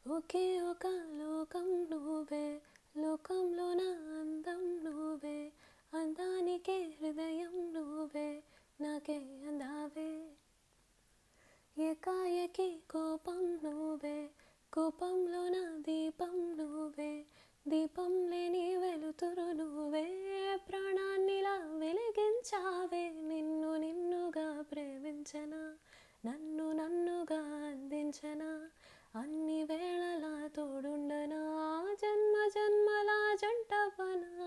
ఒకే ఒక లోకం నువ్వే, లోకంలో నా అందం నువ్వే, అందానికే హృదయం నువ్వే, నాకే అందావే. ఏకాయకి కోపం నువ్వే, కోపంలో నా దీపం నువ్వే, దీపం లేని వెలుతురు నువ్వే, ప్రాణాన్నిలా వెలిగించావే. నిన్ను నిన్నుగా ప్రేమించనా, నన్ను నన్నుగా అందించనా, అన్ని వేళలా తోడుండనా, జన్మ జన్మలా జంటవనా,